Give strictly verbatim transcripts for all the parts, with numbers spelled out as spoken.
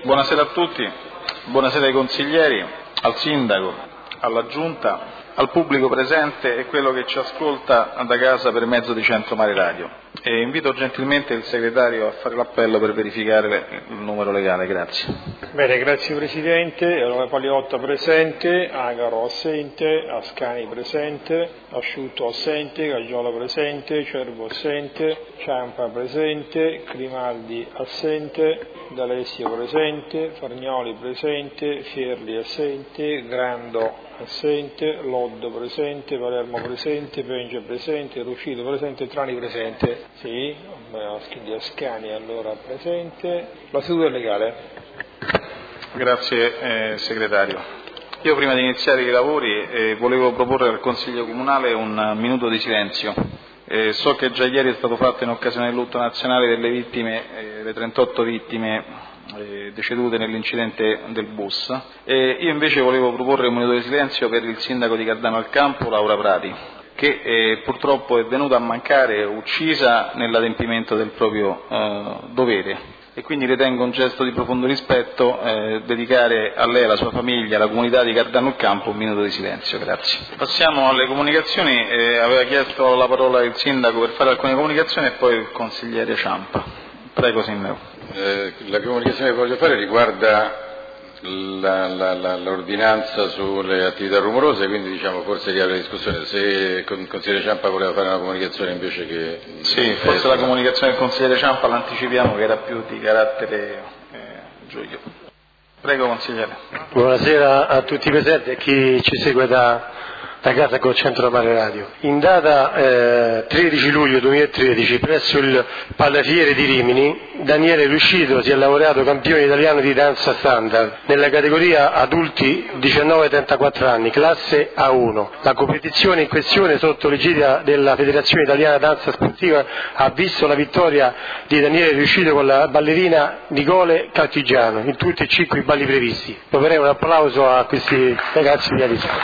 Buonasera a tutti, buonasera ai consiglieri, al sindaco, alla giunta, al pubblico presente e quello che ci ascolta da casa per mezzo di Centro Mare Radio. E invito gentilmente il segretario a fare l'appello per verificare il numero legale. Grazie. Bene, grazie Presidente. Allora, Paliotta presente, Agaro assente, Ascani presente, Asciutto assente, Gaggiola presente, Cervo assente, Ciampa presente, Grimaldi assente, D'Alessio presente, Fargnoli presente, Fierli assente, Grando assente, Loddo presente, Palermo presente, Penge presente, Ruscito presente, Trani presente. Sì, di Ascani allora presente. La seduta è legale. Grazie eh, segretario. Io prima di iniziare i lavori eh, volevo proporre al Consiglio Comunale un minuto di silenzio. Eh, so che già ieri è stato fatto in occasione del lutto nazionale delle vittime, eh, le trentotto vittime eh, decedute nell'incidente del bus. E io invece volevo proporre un minuto di silenzio per il sindaco di Cardano al Campo, Laura Prati, che eh, purtroppo è venuta a mancare, uccisa nell'adempimento del proprio eh, dovere. E quindi ritengo un gesto di profondo rispetto eh, dedicare a lei, alla sua famiglia, alla comunità di Cardano al Campo un minuto di silenzio. Grazie. Passiamo alle comunicazioni. Eh, aveva chiesto la parola il sindaco per fare alcune comunicazioni e poi il consigliere Ciampa. Prego sindaco. Eh, la comunicazione che voglio fare riguarda la, la, la, l'ordinanza sulle attività rumorose, quindi diciamo forse riapre la discussione. Se il consigliere Ciampa voleva fare una comunicazione invece che... Sì, forse la comunicazione del consigliere Ciampa l'anticipiamo, che era più di carattere eh, Giulio. Prego consigliere. Buonasera a tutti i presenti e a chi ci segue da, da casa col Centro Mare Radio. In data eh, tredici luglio duemilatredici presso il Pallafiere di Rimini, Daniele Ruscito si è laureato campione italiano di danza standard nella categoria adulti diciannove trentaquattro anni, classe A uno. La competizione in questione, sotto l'egida della Federazione Italiana Danza Sportiva, ha visto la vittoria di Daniele Ruscito con la ballerina Nicole Caltigiano in tutti e cinque i balli previsti. Dovrei un applauso a questi ragazzi realizzati.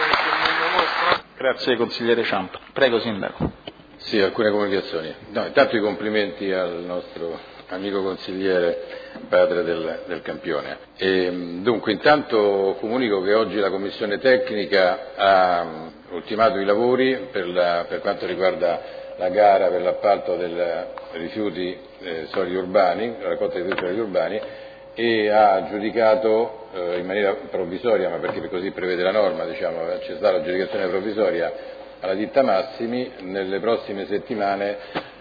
Grazie consigliere Ciampa. Prego sindaco. Sì, alcune comunicazioni. No, intanto i complimenti al nostro amico consigliere, padre del, del campione. E, dunque, intanto comunico che oggi la commissione tecnica ha ultimato i lavori per, la, per quanto riguarda la gara per l'appalto dei rifiuti eh, solidi urbani, la raccolta dei rifiuti solidi urbani, e ha giudicato eh, in maniera provvisoria, ma perché così prevede la norma, diciamo, c'è stata l'aggiudicazione provvisoria alla ditta Massimi. Nelle prossime settimane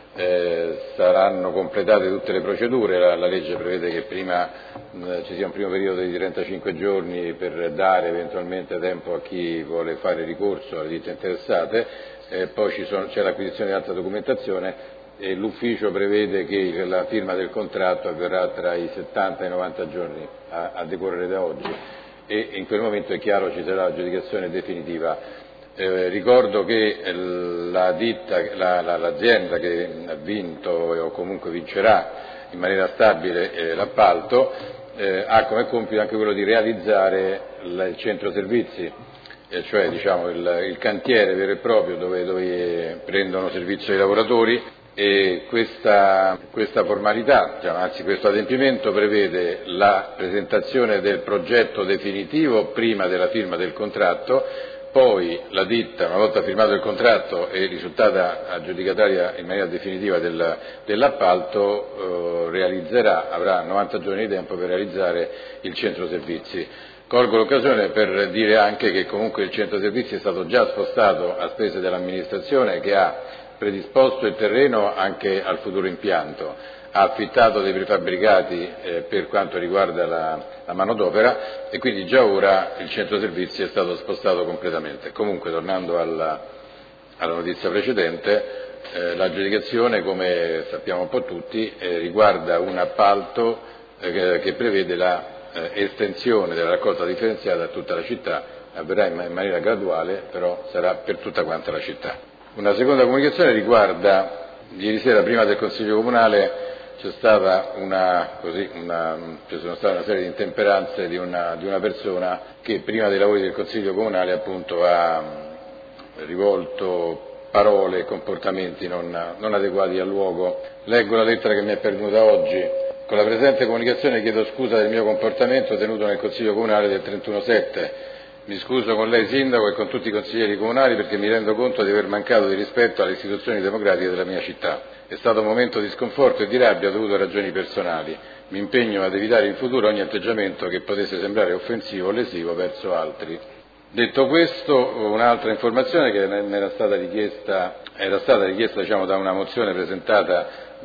eh, saranno completate tutte le procedure. La, la legge prevede che prima mh, ci sia un primo periodo di trentacinque giorni per dare eventualmente tempo a chi vuole fare ricorso alle ditte interessate, eh, poi ci sono, c'è l'acquisizione di altra documentazione e l'ufficio prevede che la firma del contratto avverrà tra i settanta e i novanta giorni a, a decorrere da oggi, e in quel momento è chiaro ci sarà l'aggiudicazione definitiva. Eh, ricordo che la ditta, la, la, l'azienda che ha vinto o comunque vincerà in maniera stabile eh, l'appalto eh, ha come compito anche quello di realizzare il, il centro servizi, eh, cioè diciamo il, il cantiere vero e proprio dove, dove prendono servizio i lavoratori. E questa, questa formalità, cioè, anzi questo adempimento prevede la presentazione del progetto definitivo prima della firma del contratto, poi la ditta, una volta firmato il contratto e risultata aggiudicataria in maniera definitiva del, dell'appalto, eh, realizzerà, avrà novanta giorni di tempo per realizzare il centro servizi. Colgo l'occasione per dire anche che comunque il centro servizi è stato già spostato a spese dell'amministrazione, che ha predisposto il terreno anche al futuro impianto, ha affittato dei prefabbricati eh, per quanto riguarda la, la manodopera, e quindi già ora il centro servizi è stato spostato completamente. Comunque, tornando alla, alla notizia precedente, eh, l'aggiudicazione, come sappiamo un po' tutti, eh, riguarda un appalto eh, che, che prevede la eh, estensione della raccolta differenziata a tutta la città, avverrà in, in maniera graduale, però sarà per tutta quanta la città. Una seconda comunicazione riguarda, ieri sera prima del Consiglio Comunale c'è stata una, così, una, ci sono state una serie di intemperanze di una, di una persona che prima dei lavori del Consiglio Comunale appunto ha rivolto parole e comportamenti non, non adeguati al luogo. Leggo la lettera che mi è pervenuta oggi Con la presente comunicazione chiedo scusa del mio comportamento tenuto nel Consiglio Comunale del trentuno sette. Mi scuso con lei Sindaco e con tutti i consiglieri comunali perché mi rendo conto di aver mancato di rispetto alle istituzioni democratiche della mia città. È stato un momento di sconforto e di rabbia dovuto a ragioni personali. Mi impegno ad evitare in futuro ogni atteggiamento che potesse sembrare offensivo o lesivo verso altri. Detto questo, un'altra informazione che mi era stata richiesta, era stata richiesta diciamo, da una mozione presentata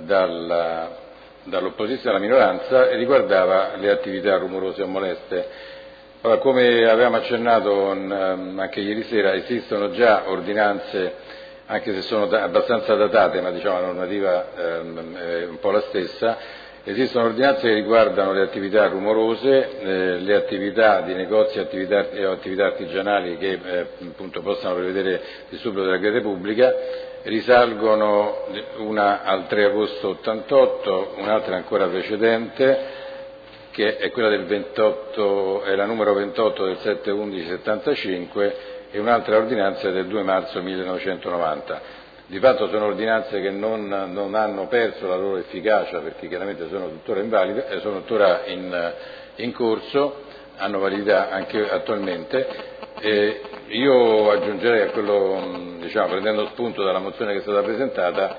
dalla, dall'opposizione alla minoranza e riguardava le attività rumorose o moleste. Allora, come avevamo accennato anche ieri sera, esistono già ordinanze, anche se sono abbastanza datate, ma diciamo la normativa è un po' la stessa. Esistono ordinanze che riguardano le attività rumorose, eh, le attività di negozi attività, e attività artigianali che eh, appunto possano prevedere il subito della quiete pubblica, risalgono una al tre agosto ottantotto, un'altra ancora precedente, che è quella del ventotto, è la numero ventotto del sette undici settantacinque e un'altra ordinanza del due marzo millenovecentonovanta. Di fatto sono ordinanze che non, non hanno perso la loro efficacia perché chiaramente sono tuttora invalide e sono tuttora in, in corso, hanno validità anche attualmente. E io aggiungerei a quello, diciamo, prendendo spunto dalla mozione che è stata presentata,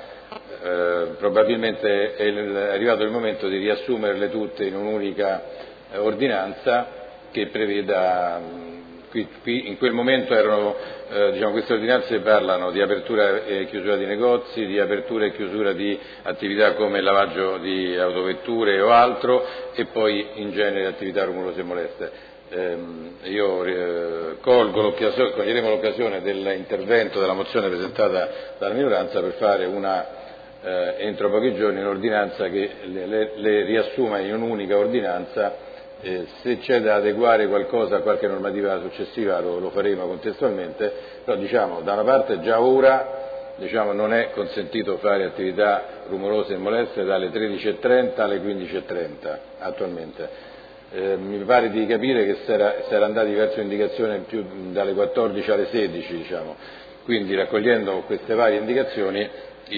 eh, probabilmente è, il, è arrivato il momento di riassumerle tutte in un'unica eh, ordinanza che preveda. Qui, qui in quel momento erano, eh, diciamo, queste ordinanze parlano di apertura e chiusura di negozi, di apertura e chiusura di attività come lavaggio di autovetture o altro e poi in genere attività rumorose e moleste. Eh, io eh, colgo l'occasione, coglieremo l'occasione dell'intervento della mozione presentata dalla minoranza per fare una, eh, entro pochi giorni, un'ordinanza che le, le, le riassuma in un'unica ordinanza. Eh, se c'è da adeguare qualcosa a qualche normativa successiva lo, lo faremo contestualmente, però diciamo da una parte già ora diciamo, non è consentito fare attività rumorose e moleste dalle tredici e trenta alle quindici e trenta attualmente. Eh, mi pare di capire che si era andati verso indicazione più dalle quattordici alle sedici, diciamo. Quindi raccogliendo queste varie indicazioni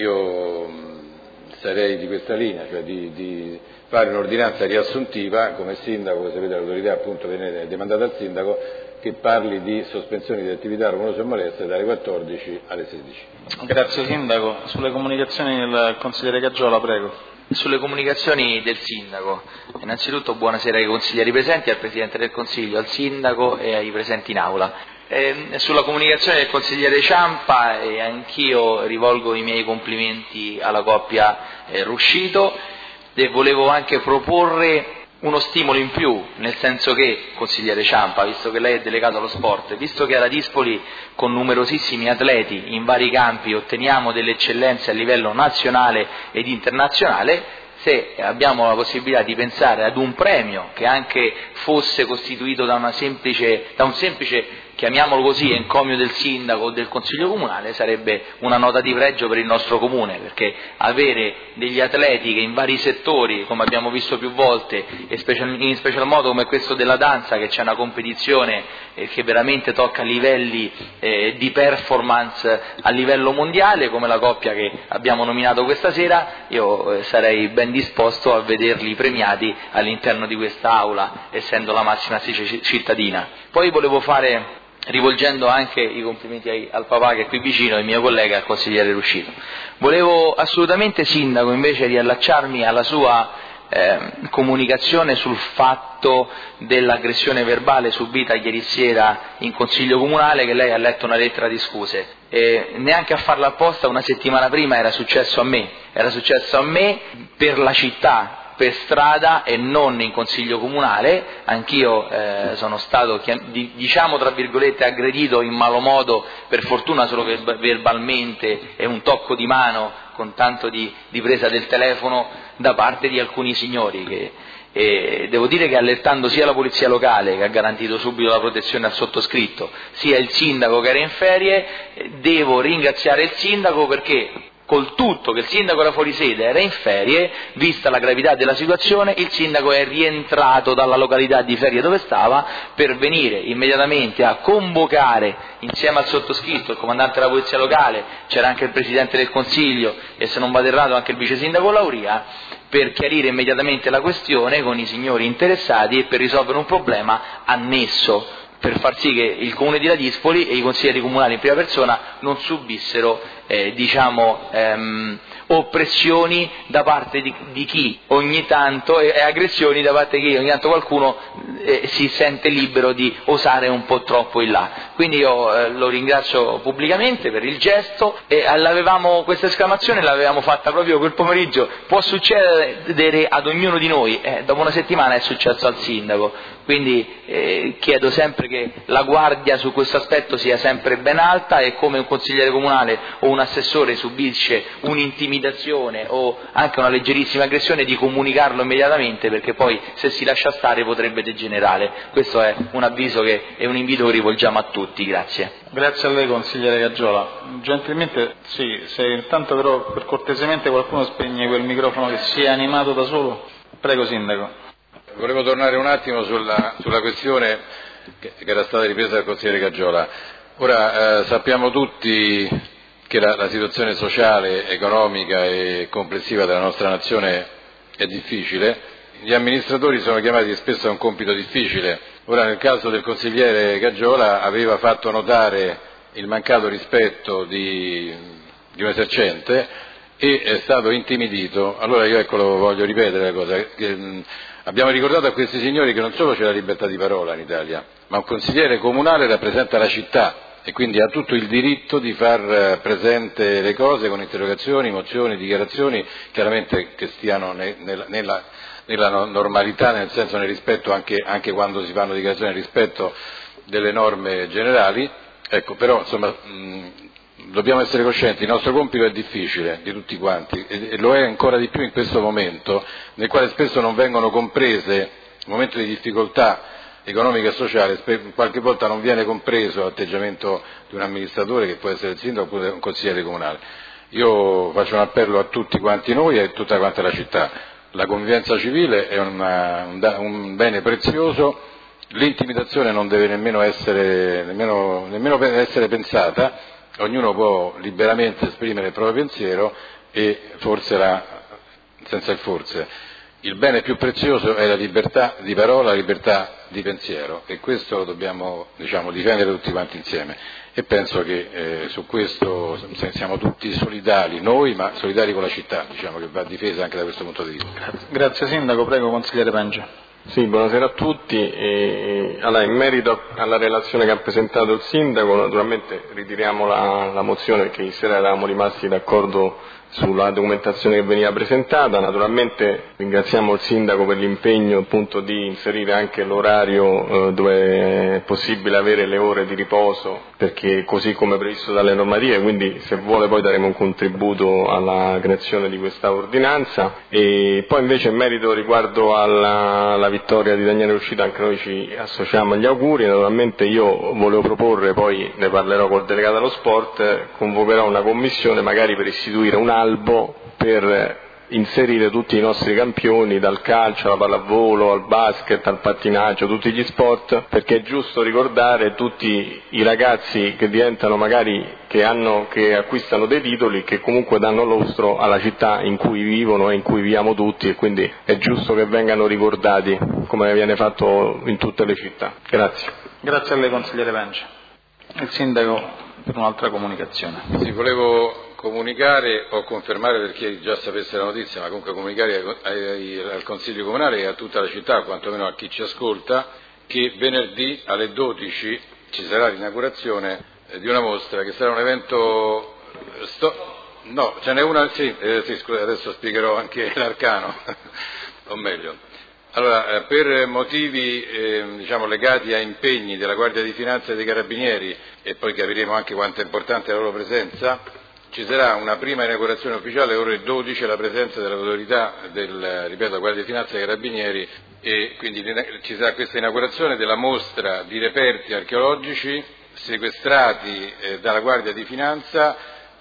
io mh, sarei di questa linea, cioè di, di fare un'ordinanza riassuntiva come sindaco, come sapete l'autorità appunto viene demandata al sindaco, che parli di sospensione di attività rumorose e moleste dalle quattordici alle sedici. Grazie Sindaco. Sulle comunicazioni del consigliere Caggiola, prego. Sulle comunicazioni del sindaco, innanzitutto buonasera ai consiglieri presenti, al Presidente del Consiglio, al sindaco e ai presenti in aula. Eh, sulla comunicazione del consigliere Ciampa eh, anch'io rivolgo i miei complimenti alla coppia eh, Ruscito e volevo anche proporre uno stimolo in più, nel senso che, consigliere Ciampa, visto che lei è delegato allo sport, visto che alla Dispoli con numerosissimi atleti in vari campi otteniamo delle eccellenze a livello nazionale ed internazionale, se abbiamo la possibilità di pensare ad un premio che anche fosse costituito da, una semplice, da un semplice, chiamiamolo così, encomio del sindaco o del consiglio comunale, sarebbe una nota di pregio per il nostro comune, perché avere degli atleti che in vari settori, come abbiamo visto più volte, e special, in special modo come questo della danza, che c'è una competizione eh, che veramente tocca livelli eh, di performance a livello mondiale, come la coppia che abbiamo nominato questa sera, io eh, sarei ben disposto a vederli premiati all'interno di questa aula, essendo la massima cittadina. Poi volevo fare, rivolgendo anche i complimenti ai, al papà che è qui vicino, il mio collega, il consigliere Ruscito, volevo assolutamente, sindaco, invece riallacciarmi alla sua eh, comunicazione sul fatto dell'aggressione verbale subita ieri sera in consiglio comunale, che lei ha letto una lettera di scuse. E neanche a farla apposta, una settimana prima era successo a me, era successo a me per la città, per strada e non in consiglio comunale. Anch'io eh, sono stato, diciamo tra virgolette, aggredito in malo modo, per fortuna solo verbalmente e un tocco di mano con tanto di, di presa del telefono da parte di alcuni signori che e devo dire che, allertando sia la polizia locale, che ha garantito subito la protezione al sottoscritto, sia il sindaco che era in ferie, devo ringraziare il sindaco perché col tutto che il sindaco era fuori sede, era in ferie, vista la gravità della situazione, il sindaco è rientrato dalla località di ferie dove stava per venire immediatamente a convocare insieme al sottoscritto, il comandante della polizia locale, c'era anche il presidente del consiglio e se non vado errato anche il vice sindaco Lauria, per chiarire immediatamente la questione con i signori interessati e per risolvere un problema annesso, per far sì che il comune di Ladispoli e i consiglieri comunali in prima persona non subissero eh, diciamo ehm, oppressioni da parte di, di chi ogni tanto e, e aggressioni da parte di chi ogni tanto qualcuno eh, si sente libero di osare un po' troppo in là. Quindi io eh, lo ringrazio pubblicamente per il gesto e l'avevamo, questa esclamazione l'avevamo fatta proprio quel pomeriggio. Può succedere ad ognuno di noi, eh, dopo una settimana è successo al sindaco, quindi eh, chiedo sempre che la guardia su questo aspetto sia sempre ben alta e come un consigliere comunale o un assessore subisce un'intimidazione o anche una leggerissima aggressione di comunicarlo immediatamente, perché poi se si lascia stare potrebbe degenerare. Questo è un avviso che, e un invito che rivolgiamo a tutti. Grazie. Grazie a lei consigliere Gaggiola. Gentilmente, sì, se intanto però per cortesemente qualcuno spegne quel microfono che si è animato da solo. Prego sindaco. Volevo tornare un attimo sulla, sulla questione che, che era stata ripresa dal consigliere Gaggiola. Ora eh, sappiamo tutti che la, la situazione sociale, economica e complessiva della nostra nazione è difficile. Gli amministratori sono chiamati spesso a un compito difficile. Ora nel caso del consigliere Gaggiola aveva fatto notare il mancato rispetto di, di un esercente e è stato intimidito. Allora io ecco lo voglio ripetere la cosa. Che, mh, abbiamo ricordato a questi signori che non solo c'è la libertà di parola in Italia, ma un consigliere comunale rappresenta la città e quindi ha tutto il diritto di far presente le cose con interrogazioni, mozioni, dichiarazioni, chiaramente che stiano ne, nella, nella, nella normalità, nel senso nel rispetto anche, anche quando si fanno dichiarazioni nel rispetto delle norme generali. Ecco, però insomma mh, dobbiamo essere coscienti, il nostro compito è difficile di tutti quanti e, e lo è ancora di più in questo momento, nel quale spesso non vengono comprese, in momento di difficoltà economica e sociale, qualche volta non viene compreso l'atteggiamento di un amministratore che può essere il sindaco oppure un consigliere comunale. Io faccio un appello a tutti quanti noi e a tutta quanta la città. La convivenza civile è una, un, un bene prezioso, l'intimidazione non deve nemmeno essere, nemmeno, nemmeno essere pensata, ognuno può liberamente esprimere il proprio pensiero e forse la, senza il forse. Il bene più prezioso è la libertà di parola, la libertà di pensiero e questo lo dobbiamo diciamo, difendere tutti quanti insieme e penso che eh, su questo siamo tutti solidari, noi ma solidari con la città, diciamo che va difesa anche da questo punto di vista. Grazie, Grazie Sindaco, prego consigliere Penge. Sì, buonasera a tutti. E, allora, in merito alla relazione che ha presentato il Sindaco, naturalmente ritiriamo la, la mozione perché ieri sera eravamo rimasti d'accordo sulla documentazione che veniva presentata. Naturalmente ringraziamo il Sindaco per l'impegno appunto di inserire anche l'orario eh, dove è possibile avere le ore di riposo, perché così come previsto dalle normative, quindi se vuole poi daremo un contributo alla creazione di questa ordinanza. E poi invece in merito riguardo alla, alla vittoria di Daniele Uscita anche noi ci associamo agli auguri. Naturalmente io volevo proporre, poi ne parlerò col delegato allo sport, convocherò una commissione magari per istituire un albo per inserire tutti i nostri campioni, dal calcio alla pallavolo, al basket, al pattinaggio, tutti gli sport, perché è giusto ricordare tutti i ragazzi che diventano magari, che, hanno, che acquistano dei titoli, che comunque danno lustro alla città in cui vivono e in cui viviamo tutti, e quindi è giusto che vengano ricordati come viene fatto in tutte le città. Grazie. Grazie a lei consigliere Penge. Il Sindaco per un'altra comunicazione. Sì, volevo comunicare o confermare per chi già sapesse la notizia, ma comunque comunicare ai, ai, al Consiglio Comunale e a tutta la città, quantomeno a chi ci ascolta, che venerdì alle dodici ci sarà l'inaugurazione eh, di una mostra che sarà un evento sto, no, ce n'è una, sì, eh, sì scusa, adesso spiegherò anche l'arcano, o meglio. Allora, eh, per motivi eh, diciamo, legati a impegni della Guardia di Finanza e dei Carabinieri, e poi capiremo anche quanto è importante la loro presenza, ci sarà una prima inaugurazione ufficiale alle ore dodici alla presenza dell'autorità del, ripeto, Guardia di Finanza e Carabinieri, e quindi ci sarà questa inaugurazione della mostra di reperti archeologici sequestrati eh, dalla Guardia di Finanza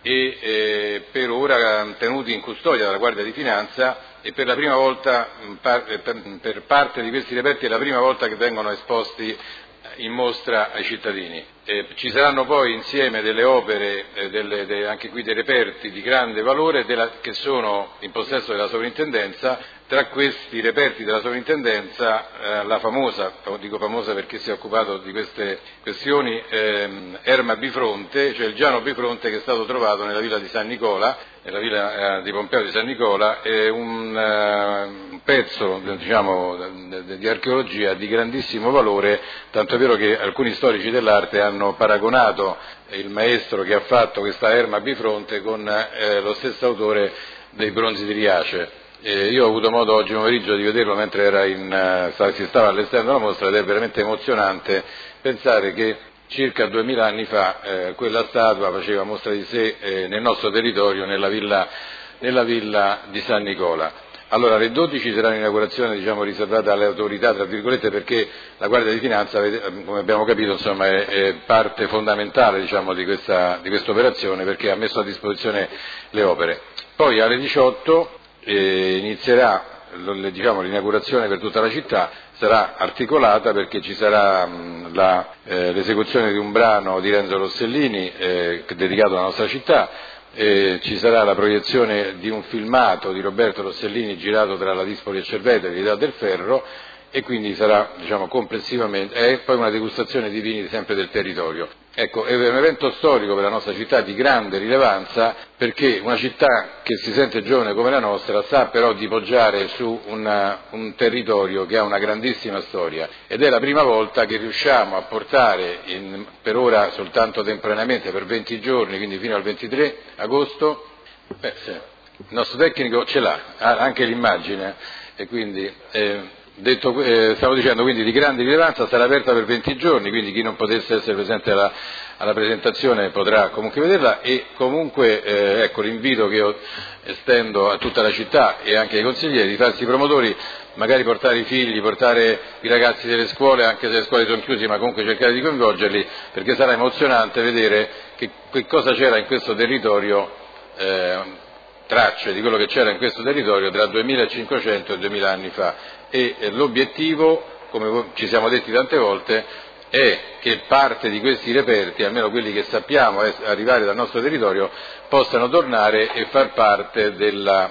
e eh, per ora tenuti in custodia dalla Guardia di Finanza, e per la prima volta, per, per parte di questi reperti è la prima volta che vengono esposti in mostra ai cittadini. Eh, ci saranno poi insieme delle opere, eh, delle, de, anche qui dei reperti di grande valore della, che sono in possesso della sovrintendenza. Tra questi reperti della sovrintendenza eh, la famosa, dico famosa perché si è occupato di queste questioni, ehm, Erma Bifronte, cioè il Giano Bifronte, che è stato trovato nella villa di San Nicola, nella villa eh, di Pompeo di San Nicola, è un, uh, un pezzo diciamo, di archeologia di grandissimo valore, tanto è vero che alcuni storici dell'arte hanno paragonato il maestro che ha fatto questa Erma Bifronte con eh, lo stesso autore dei bronzi di Riace. Eh, io ho avuto modo oggi pomeriggio di vederlo mentre era in, uh, si stava all'esterno della mostra, ed è veramente emozionante pensare che circa duemila anni fa eh, quella statua faceva mostra di sé eh, nel nostro territorio, nella villa, nella villa di San Nicola. Allora, alle dodici sarà un'inaugurazione diciamo, riservata alle autorità, tra virgolette, perché la Guardia di Finanza, come abbiamo capito, insomma, è, è parte fondamentale diciamo, di questa di questa operazione, perché ha messo a disposizione le opere. Poi alle diciotto eh, inizierà diciamo, l'inaugurazione per tutta la città, sarà articolata perché ci sarà mh, la, eh, l'esecuzione di un brano di Renzo Rossellini eh, dedicato alla nostra città, eh, ci sarà la proiezione di un filmato di Roberto Rossellini girato tra la Dispoli e Cerveteri, l'Età del Ferro, e quindi sarà diciamo, complessivamente, e poi una degustazione di vini sempre del territorio. Ecco, è un evento storico per la nostra città di grande rilevanza, perché una città che si sente giovane come la nostra sa però di poggiare su una, un territorio che ha una grandissima storia, ed è la prima volta che riusciamo a portare, in, per ora soltanto temporaneamente, per venti giorni, quindi fino al ventitré agosto, beh, sì, il nostro tecnico ce l'ha, ha anche l'immagine, e quindi... Eh, Detto, eh, stavo dicendo quindi di grande rilevanza, sarà aperta per venti giorni, quindi chi non potesse essere presente alla, alla presentazione potrà comunque vederla, e comunque eh, ecco l'invito che io estendo a tutta la città e anche ai consiglieri di farsi promotori, magari portare i figli, portare i ragazzi delle scuole, anche se le scuole sono chiuse, ma comunque cercare di coinvolgerli, perché sarà emozionante vedere che, che cosa c'era in questo territorio, eh, tracce di quello che c'era in questo territorio tra duemilacinquecento e duemila anni fa. E l'obiettivo, come ci siamo detti tante volte, è che parte di questi reperti, almeno quelli che sappiamo arrivare dal nostro territorio, possano tornare e far parte della,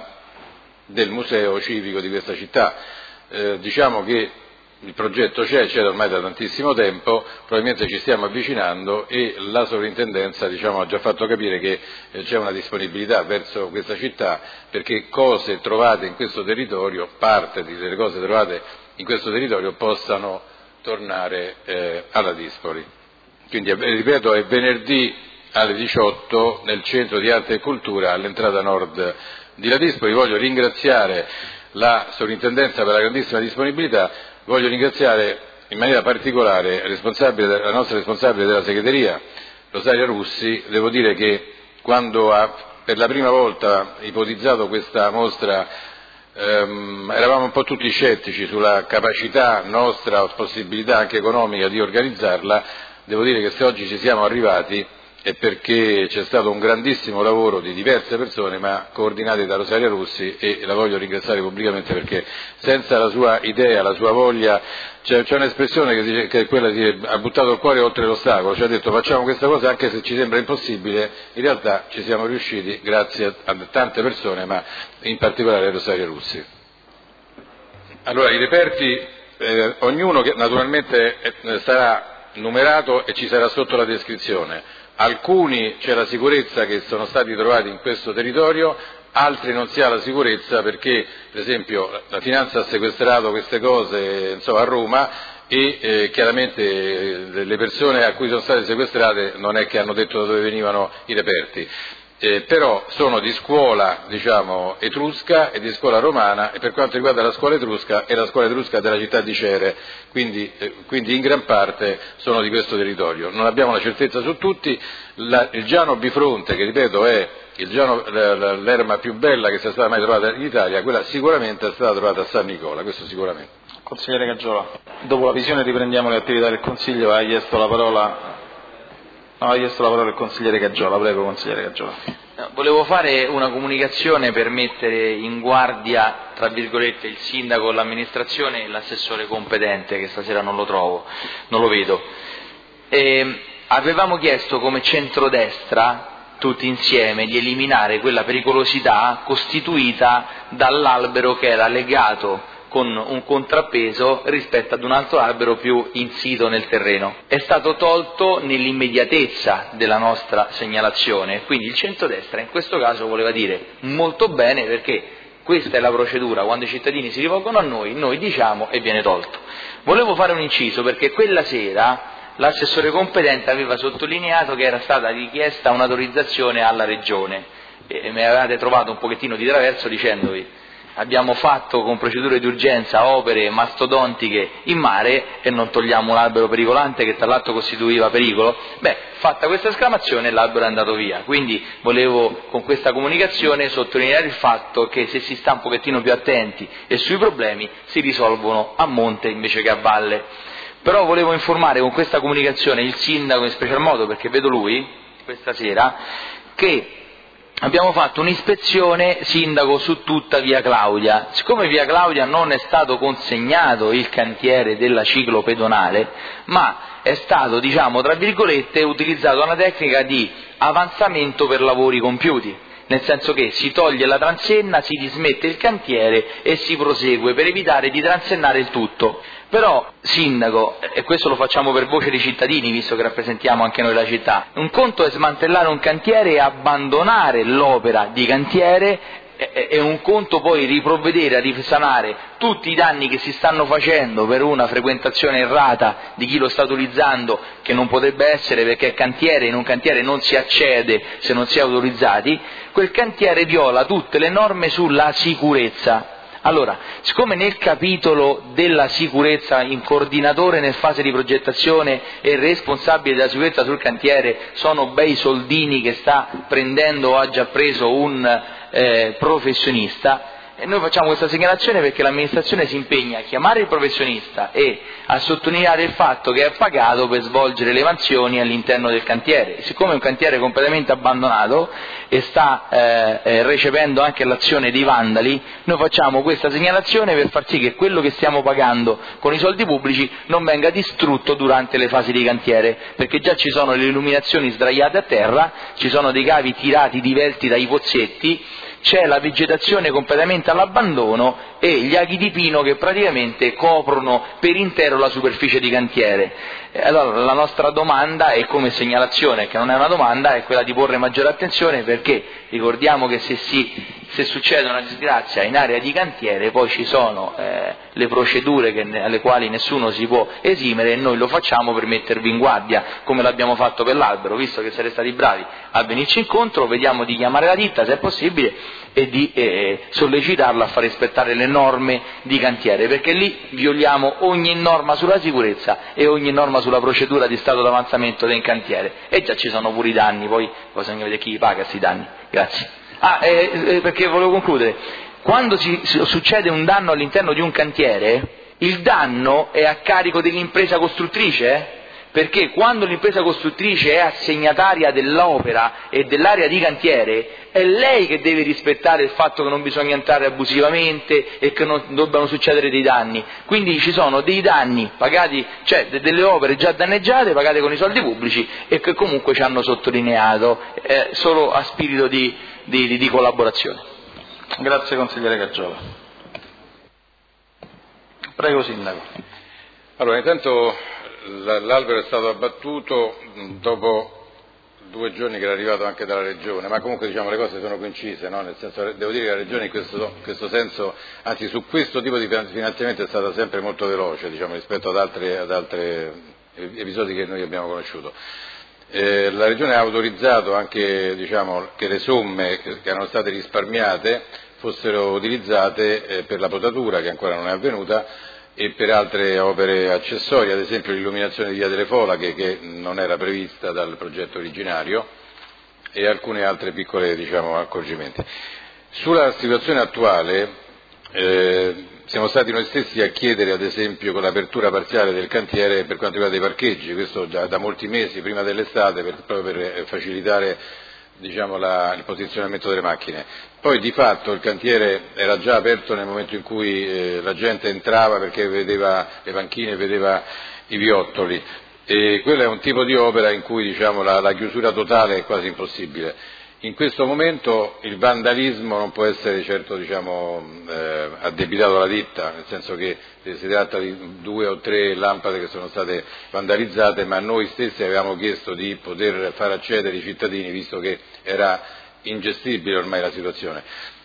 del museo civico di questa città. Eh, diciamo che il progetto c'è, c'è ormai da tantissimo tempo, probabilmente ci stiamo avvicinando, e la sovrintendenza diciamo, ha già fatto capire che eh, c'è una disponibilità verso questa città, perché cose trovate in questo territorio, parte delle cose trovate in questo territorio, possano tornare eh, alla Dispoli. Quindi ripeto, è venerdì alle diciotto nel Centro di Arte e Cultura all'entrata nord di La Dispoli. Voglio ringraziare la sovrintendenza per la grandissima disponibilità. Voglio ringraziare in maniera particolare responsabile, la nostra responsabile della segreteria, Rosaria Russi. Devo dire che quando ha per la prima volta ipotizzato questa mostra ehm, eravamo un po' tutti scettici sulla capacità nostra o possibilità anche economica di organizzarla. Devo dire che se oggi ci siamo arrivati è perché c'è stato un grandissimo lavoro di diverse persone, ma coordinate da Rosaria Russi, e la voglio ringraziare pubblicamente, perché senza la sua idea, la sua voglia, c'è, c'è un'espressione che, dice, che è quella di ha buttato il cuore oltre l'ostacolo, cioè ha detto facciamo questa cosa anche se ci sembra impossibile, in realtà ci siamo riusciti grazie a tante persone, ma in particolare a Rosaria Russi. Allora, i reperti, eh, ognuno che naturalmente eh, sarà numerato e ci sarà sotto la descrizione. Alcuni c'è la sicurezza che sono stati trovati in questo territorio, altri non si ha la sicurezza perché, per esempio, la Finanza ha sequestrato queste cose insomma, a Roma, e eh, chiaramente eh, le persone a cui sono state sequestrate non è che hanno detto da dove venivano i reperti. Eh, però sono di scuola diciamo etrusca e di scuola romana, e per quanto riguarda la scuola etrusca è la scuola etrusca della città di Cere, quindi, eh, quindi in gran parte sono di questo territorio. Non abbiamo la certezza su tutti. La, il Giano Bifronte, che ripeto è il Giano, l'erma più bella che sia stata mai trovata in Italia, quella sicuramente è stata trovata a San Nicola, questo sicuramente. Consigliere Caggiola, dopo la visione riprendiamo le attività del Consiglio. Ha chiesto la parola No, ha chiesto la parola il consigliere Caggiola, prego consigliere Caggiola. Volevo fare una comunicazione per mettere in guardia, tra virgolette, il sindaco, l'amministrazione e l'assessore competente, che stasera non lo trovo, non lo vedo. E avevamo chiesto come centrodestra, tutti insieme, di eliminare quella pericolosità costituita dall'albero che era legato con un contrappeso rispetto ad un altro albero più insito nel terreno. È stato tolto nell'immediatezza della nostra segnalazione, quindi il centrodestra in questo caso voleva dire molto bene, perché questa è la procedura, quando i cittadini si rivolgono a noi, noi diciamo e viene tolto. Volevo fare un inciso, perché quella sera l'assessore competente aveva sottolineato che era stata richiesta un'autorizzazione alla Regione e mi avevate trovato un pochettino di traverso dicendovi: abbiamo fatto con procedure di urgenza opere mastodontiche in mare e non togliamo un albero pericolante che tra l'altro costituiva pericolo. Beh, fatta questa esclamazione l'albero è andato via, quindi volevo con questa comunicazione sottolineare il fatto che se si sta un pochettino più attenti e sui problemi si risolvono a monte invece che a valle. Però volevo informare con questa comunicazione il sindaco in special modo, perché vedo lui questa sera, che abbiamo fatto un'ispezione, sindaco, su tutta via Claudia. Siccome via Claudia non è stato consegnato il cantiere della ciclopedonale, ma è stato, diciamo, tra virgolette, utilizzato una tecnica di avanzamento per lavori compiuti, nel senso che si toglie la transenna, si dismette il cantiere e si prosegue per evitare di transennare il tutto. Però, sindaco, e questo lo facciamo per voce dei cittadini, visto che rappresentiamo anche noi la città, un conto è smantellare un cantiere e abbandonare l'opera di cantiere, e un conto poi riprovvedere a risanare tutti i danni che si stanno facendo per una frequentazione errata di chi lo sta utilizzando, che non potrebbe essere, perché è cantiere, in un cantiere non si accede se non si è autorizzati. Quel cantiere viola tutte le norme sulla sicurezza. Allora, siccome nel capitolo della sicurezza, in coordinatore nel fase di progettazione e responsabile della sicurezza sul cantiere sono bei soldini che sta prendendo o ha già preso un eh, professionista, e noi facciamo questa segnalazione perché l'amministrazione si impegna a chiamare il professionista e a sottolineare il fatto che è pagato per svolgere le mansioni all'interno del cantiere. Siccome è un cantiere completamente abbandonato e sta eh, eh, recependo anche l'azione dei vandali, noi facciamo questa segnalazione per far sì che quello che stiamo pagando con i soldi pubblici non venga distrutto durante le fasi di cantiere, perché già ci sono le illuminazioni sdraiate a terra, ci sono dei cavi tirati divelti dai pozzetti, c'è la vegetazione completamente all'abbandono e gli aghi di pino che praticamente coprono per intero la superficie di cantiere. Allora la nostra domanda è, come segnalazione, che non è una domanda, è quella di porre maggiore attenzione, perché ricordiamo che se, si, se succede una disgrazia in area di cantiere poi ci sono eh, le procedure che, alle quali nessuno si può esimere, e noi lo facciamo per mettervi in guardia, come l'abbiamo fatto per l'albero, visto che siete stati bravi a venirci incontro, vediamo di chiamare la ditta se è possibile e di eh, sollecitarla a far rispettare le norme di cantiere, perché lì violiamo ogni norma sulla sicurezza e ogni norma sulla procedura di stato d'avanzamento del cantiere, e già ci sono pure i danni, poi bisogna vedere chi paga questi danni. Grazie. Ah, eh, eh, perché volevo concludere, quando si, si, succede un danno all'interno di un cantiere, il danno è a carico dell'impresa costruttrice, eh? Perché quando l'impresa costruttrice è assegnataria dell'opera e dell'area di cantiere, è lei che deve rispettare il fatto che non bisogna entrare abusivamente e che non debbano succedere dei danni. Quindi ci sono dei danni pagati, cioè delle opere già danneggiate, pagate con i soldi pubblici, e che comunque ci hanno sottolineato, eh, solo a spirito di, di, di collaborazione. Grazie consigliere Caggiola. Prego sindaco. Allora, intanto l'albero è stato abbattuto dopo due giorni che era arrivato anche dalla Regione, ma comunque diciamo le cose sono coincise, no? Nel senso, devo dire che la Regione in questo, in questo senso, anzi su questo tipo di finanziamento è stata sempre molto veloce, diciamo, rispetto ad altri ad altre episodi che noi abbiamo conosciuto. Eh, la Regione ha autorizzato anche, diciamo, che le somme che, che erano state risparmiate fossero utilizzate eh, per la potatura, che ancora non è avvenuta, e per altre opere accessorie, ad esempio l'illuminazione di via delle Folaghe, che non era prevista dal progetto originario, e alcune altre piccole, diciamo, accorgimenti. Sulla situazione attuale eh, siamo stati noi stessi a chiedere, ad esempio, con l'apertura parziale del cantiere per quanto riguarda i parcheggi, questo già da molti mesi, prima dell'estate, per, proprio per facilitare diciamo, la, il posizionamento delle macchine. Poi di fatto il cantiere era già aperto nel momento in cui eh, la gente entrava perché vedeva le panchine, vedeva i viottoli, e quello è un tipo di opera in cui, diciamo, la, la chiusura totale è quasi impossibile. In questo momento il vandalismo non può essere certo, diciamo, eh, addebitato alla ditta, nel senso che si tratta di due o tre lampade che sono state vandalizzate, ma noi stessi avevamo chiesto di poter far accedere i cittadini, visto che era ingestibile ormai la situazione.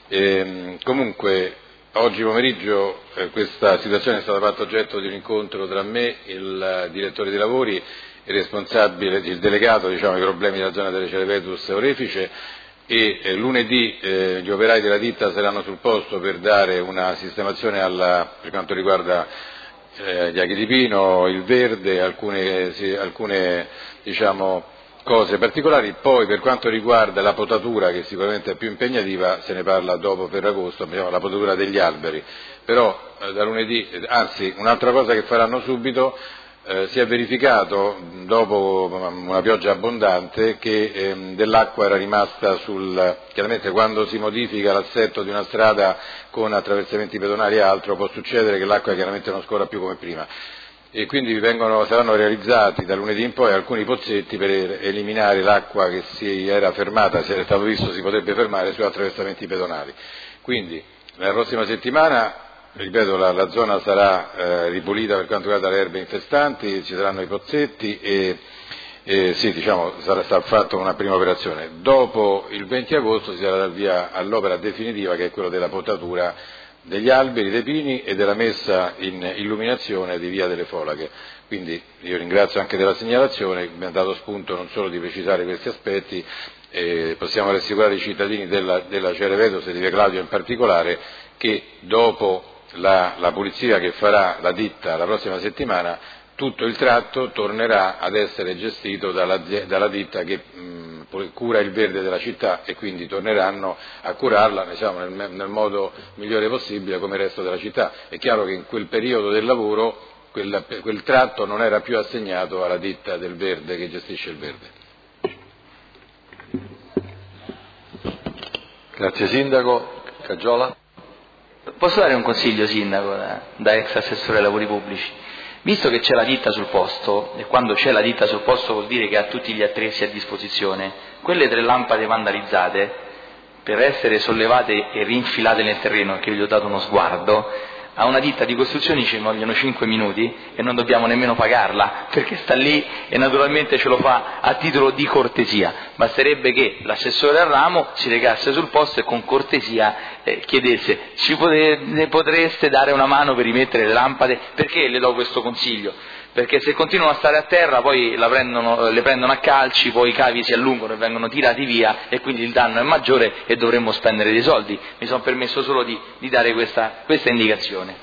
E, comunque oggi pomeriggio eh, questa situazione è stata fatta oggetto di un incontro tra me, il direttore dei lavori, il responsabile, il delegato, diciamo, ai problemi della zona delle Cerevetus Orefice, e eh, lunedì eh, gli operai della ditta saranno sul posto per dare una sistemazione alla, per quanto riguarda eh, gli aghi di pino, il verde, alcune, sì, alcune diciamo, cose particolari. Poi per quanto riguarda la potatura, che sicuramente è più impegnativa, se ne parla dopo Ferragosto, diciamo, la potatura degli alberi. Però eh, da lunedì, anzi un'altra cosa che faranno subito, Eh, si è verificato, dopo una pioggia abbondante, che ehm, dell'acqua era rimasta sul... Chiaramente quando si modifica l'assetto di una strada con attraversamenti pedonali e altro, può succedere che l'acqua chiaramente non scorra più come prima. E quindi vengono, saranno realizzati da lunedì in poi alcuni pozzetti per eliminare l'acqua che si era fermata, se è stato visto si potrebbe fermare, su attraversamenti pedonali. Quindi nella prossima settimana, ripeto, la, la zona sarà eh, ripulita per quanto riguarda le erbe infestanti, ci saranno i pozzetti e, e sì, diciamo, sarà, sarà fatta una prima operazione. Dopo il venti agosto si darà il via all'opera definitiva, che è quella della potatura degli alberi, dei pini e della messa in illuminazione di via delle Folaghe. Quindi io ringrazio anche della segnalazione, mi ha dato spunto non solo di precisare questi aspetti, e possiamo rassicurare i cittadini della, della Cerevetus e di via Claudio in particolare, che dopo La, la pulizia che farà la ditta la prossima settimana, tutto il tratto tornerà ad essere gestito dalla, dalla ditta che mh, cura il verde della città, e quindi torneranno a curarla, diciamo, nel, nel modo migliore possibile come il resto della città. È chiaro che in quel periodo del lavoro quel, quel tratto non era più assegnato alla ditta del verde che gestisce il verde. Grazie Sindaco. Caggiola. Posso dare un consiglio, Sindaco, da, da ex assessore ai lavori pubblici? Visto che c'è la ditta sul posto, e quando c'è la ditta sul posto vuol dire che ha tutti gli attrezzi a disposizione, quelle tre lampade vandalizzate, per essere sollevate e rinfilate nel terreno, che vi ho dato uno sguardo, a una ditta di costruzioni ci vogliono cinque minuti e non dobbiamo nemmeno pagarla, perché sta lì e naturalmente ce lo fa a titolo di cortesia. Basterebbe che l'assessore al ramo si recasse sul posto e con cortesia eh, chiedesse: ci pote- potreste dare una mano per rimettere le lampade? Perché le do questo consiglio? Perché se continuano a stare a terra poi la prendono, le prendono a calci, poi i cavi si allungano e vengono tirati via, e quindi il danno è maggiore e dovremmo spendere dei soldi. Mi sono permesso solo di, di dare questa, questa indicazione.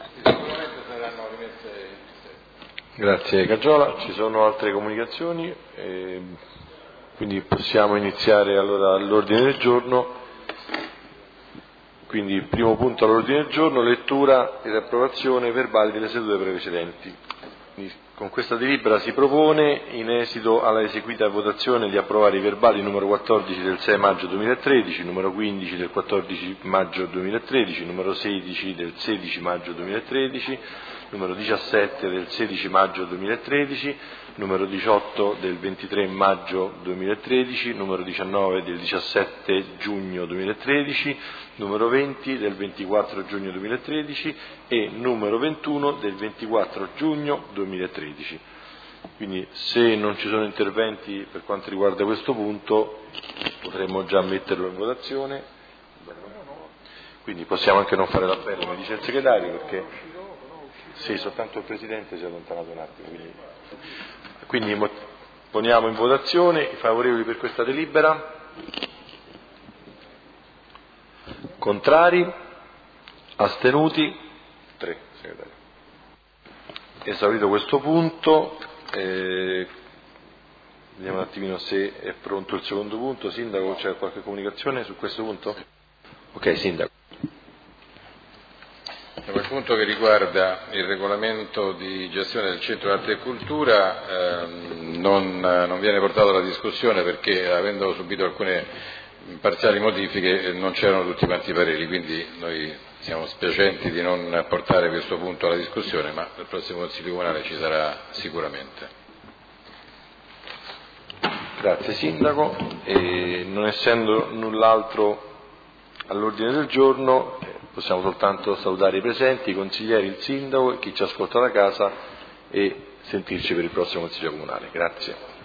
Grazie Caggiola. Ci sono altre comunicazioni? Eh, quindi possiamo iniziare allora all'ordine del giorno. Quindi il primo punto all'ordine del giorno: lettura ed approvazione verbali delle sedute precedenti. Con questa delibera si propone, in esito alla eseguita votazione, di approvare i verbali numero quattordici del sei maggio duemilatredici, numero quindici del quattordici maggio duemilatredici, numero sedici del sedici maggio duemilatredici, numero diciassette del sedici maggio duemilatredici, numero diciotto del ventitré maggio duemilatredici, numero diciannove del diciassette giugno duemilatredici, numero venti del ventiquattro giugno duemilatredici e numero ventuno del ventiquattro giugno duemilatredici. Quindi, se non ci sono interventi per quanto riguarda questo punto, potremmo già metterlo in votazione. Quindi possiamo anche non fare l'appello, mi dice il segretario, perché sì, soltanto il Presidente si è allontanato un attimo. Quindi, quindi poniamo in votazione i favorevoli per questa delibera. Contrari? Astenuti? Tre, segretario. Esaurito questo punto, eh, vediamo un attimino se è pronto il secondo punto. Sindaco, c'è qualche comunicazione su questo punto? Ok, Sindaco. punto che riguarda il regolamento di gestione del Centro Arte e Cultura ehm, non, non viene portato alla discussione perché, avendo subito alcune parziali modifiche, non c'erano tutti quanti i pareri, quindi noi siamo spiacenti di non portare questo punto alla discussione, ma il prossimo Consiglio Comunale ci sarà sicuramente. Grazie Sindaco, e non essendo null'altro all'ordine del giorno possiamo soltanto salutare i presenti, i consiglieri, il Sindaco e chi ci ascolta da casa e sentirci per il prossimo Consiglio Comunale. Grazie.